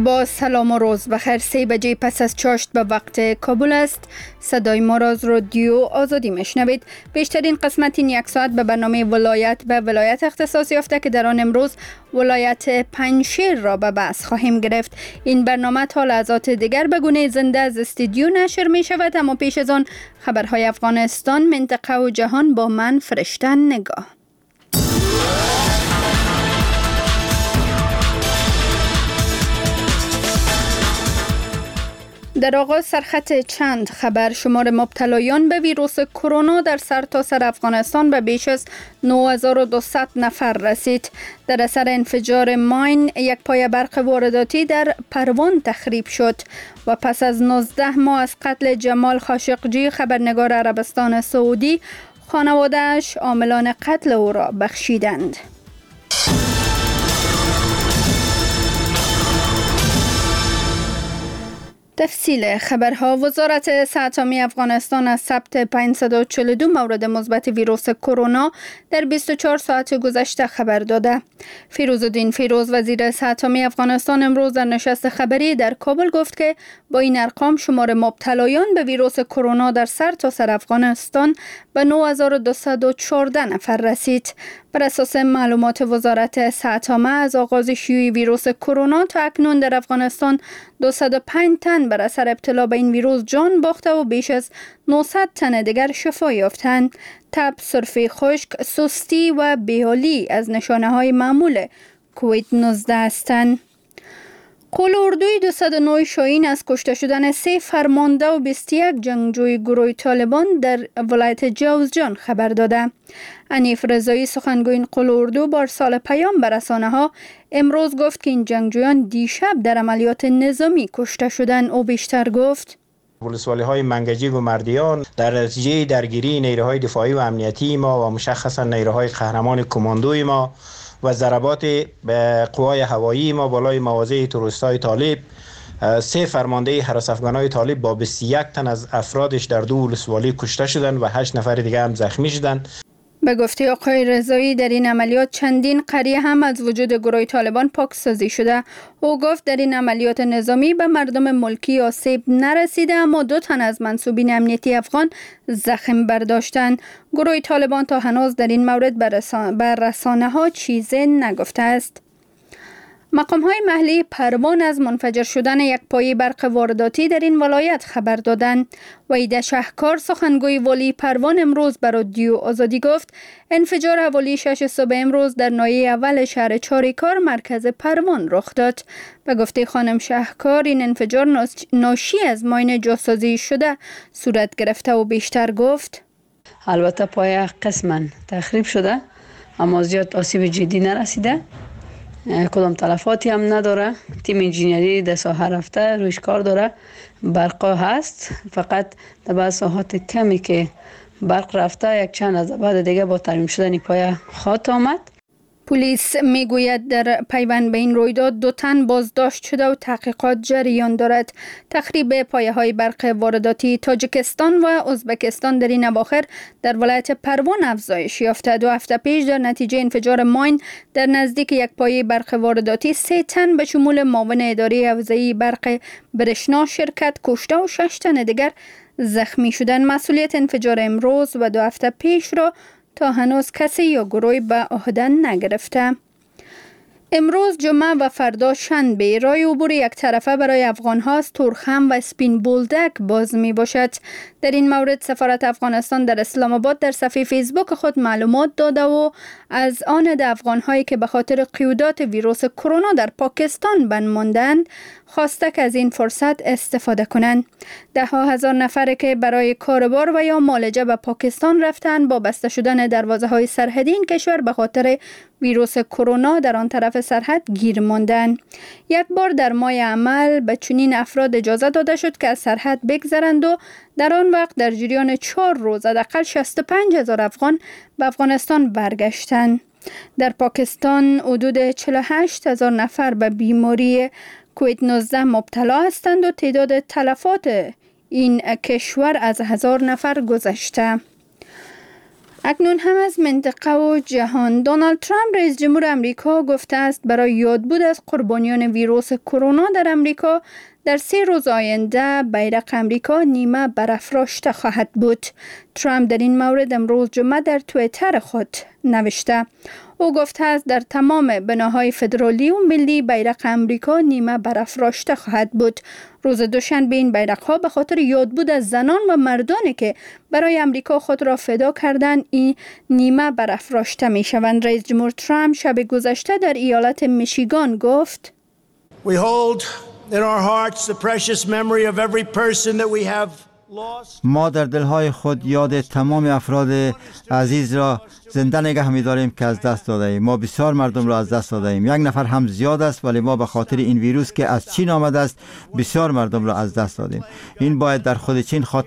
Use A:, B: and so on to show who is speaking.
A: با سلام و روز بخیر. 3 بجه پس از چاشت به وقت کابل است. صدای ما را از رادیو آزادی میشنوید. بیشترین قسمت این یک ساعت به برنامه ولایت به ولایت اختصاص یافته که در آن امروز ولایت پنجشیر را به بحث خواهیم گرفت. این برنامه تا لحظات دیگر به گونه زنده از استودیو نشر می شود، اما پیش از آن خبرهای افغانستان، منطقه و جهان با من فرشته نگاه. در آغاز سرخط چند خبر. شمار مبتلایان به ویروس کرونا در سرتاسر افغانستان به بیش از 9200 نفر رسید. در اثر انفجار ماین یک پایه برق وارداتی در پروان تخریب شد و پس از 19 ماه از قتل جمال خاشقجی خبرنگار عربستان سعودی، خانواده‌اش عاملان قتل او را بخشیدند. تفصیل خبرها. وزارت صحت عامه افغانستان از ثبت 542 مورد مثبت ویروس کرونا در 24 ساعت گذشته خبر داده. فیروزالدین فیروز، وزیر صحت عامه افغانستان، امروز در نشست خبری در کابل گفت که با این ارقام شمار مبتلایان به ویروس کرونا در سرتاسر افغانستان به 9214 نفر رسید. بر اساس معلومات وزارت صحت عامه، از آغاز شیوع ویروس کرونا تا اکنون در افغانستان 205 تن بر اثر ابتلا به این ویروس جان باخته و بیش از 900 تن دیگر شفا یافتند. تب، سرفه خشک، سستی و بیحالی از نشانه‌های معمول کووید 19 هستند. قول اردوی 209 شاهین از کشته شدن 3 فرمانده و 21 جنگجوی گروه طالبان در ولایت جوزجان خبر داده. حنیف رضایی، سخنگوی این قول اردو، با ارسال پیام به رسانه‌ها امروز گفت که این جنگجویان دیشب در عملیات نظامی کشته شدند. او بیشتر گفت:
B: ولسوالی‌های منگجیک و مردیان در نتیجه درگیری نیروهای دفاعی و امنیتی ما و مشخصا نیروهای قهرمان کماندوی ما و ضربات به قوای هوایی ما بالای مواضع تروریست‌های طالب، 3 فرمانده هراس افغان‌های طالب با 21 تن از افرادش در 2 ولسوالی کشته شدند و 8 نفر دیگه هم زخمی شدند.
A: به گفته آقای رضایی، در این عملیات چندین قریه هم از وجود گروه طالبان پاکسازی شده. او گفت در این عملیات نظامی به مردم ملکی آسیب نرسیده، اما 2 تن از منصوبین امنیتی افغان زخم برداشتند. گروه طالبان تا هنوز در این مورد بر رسانه‌ها چیزی نگفته است. مقام‌های محلی پروان از منفجر شدن یک پایه برق وارداتی در این ولایت خبر دادند. وحید شهکار، سخنگوی والی پروان، امروز بر رادیو آزادی گفت انفجار حوالی 6 صبح امروز در ناحیه اول شهر چاریکار مرکز پروان رخ داد. به گفته خانم شهکار، این انفجار ناشی از ماین جاسازی شده صورت گرفته و بیشتر گفت:
C: البته پایه قسما تخریب شده اما زیاد آسیب جدی نرسیده، کدام تلفاتی هم نداره. تیم انجینیری در ساحه رفته رویش کار داره. برقا هست، فقط در بعض ساحات کمی که برق رفته یک چند از بعد دیگه با ترمیم شدن پایه خواهد آمد.
A: پلیس میگوید در پیوند به این رویداد 2 تن بازداشت شده و تحقیقات جریان دارد. تخریب پایه‌های برق وارداتی تاجیکستان و ازبکستان در این اواخر در ولایت پروان افزایش یافته. 2 هفته پیش در نتیجه انفجار ماین در نزدیک یک پایه برق وارداتی 3 تن به شمول معاون اداره حوزه‌ای برق برشنا شرکت کشته و 6 تن دیگر زخمی شدند. مسئولیت انفجار امروز و 2 هفته پیش را تا هنوز کسی یا گروهی به عهده نگرفته. امروز جمعه و فردا شنبه راه عبور یک طرفه برای افغان‌ها از تورخم و اسپین بولدک باز می باشد. در این مورد سفارت افغانستان در اسلام آباد در صفحه فیسبوک خود معلومات داده و از آن افغان‌هایی که به خاطر قیودات ویروس کرونا در پاکستان بند ماندند خواسته که از این فرصت استفاده کنند. 10,000 نفر که برای کاروبار و یا معالجه به پاکستان رفتند با بسته شدن دروازه‌های سرحدی این کشور به خاطر ویروس کرونا در آن طرف سرحد گیر ماندند. یک بار در ماه عمل به چنین افراد اجازه داده شد که از سرحد بگذرند و در آن وقت در جریان 4 روز حداقل 65,000 افغان به افغانستان برگشتند. در پاکستان حدود 48,000 نفر به بیماری کووید 19 مبتلا هستند و تعداد تلفات این کشور از 1000 نفر گذشته. اکنون هم از منطقه و جهان. دونالد ترامپ رئیس جمهور امریکا گفته است برای یادبود از قربانیان ویروس کرونا در امریکا در 3 روز آینده بیرق امریکا نیمه برافراشته خواهد بود. ترامپ در این مورد امروز جمعه در توییتر خود نوشته. او گفته است در تمام بناهای فدرالی و ملی بیرق امریکا نیمه برافراشته خواهد بود. روز دوشنبه این بیرق‌ها به خاطر یادبود از زنان و مردانی که برای امریکا خود را فدا کردند این نیمه برافراشته می شوند. رئیس جمهور ترامپ شب گذشته در ایالت میشیگان گفت:
D: We hold in our hearts the precious memory of every person that we have.
E: ما در دلهای خود یاد تمام افراد عزیز را زنده نگه می داریم که از دست داده ایم. ما بسیار مردم را از دست داده ایم. 1 نفر هم زیاد است، ولی ما به خاطر این ویروس که از چین آمده است بسیار مردم را از دست دادیم. این باید در خود چین خاطر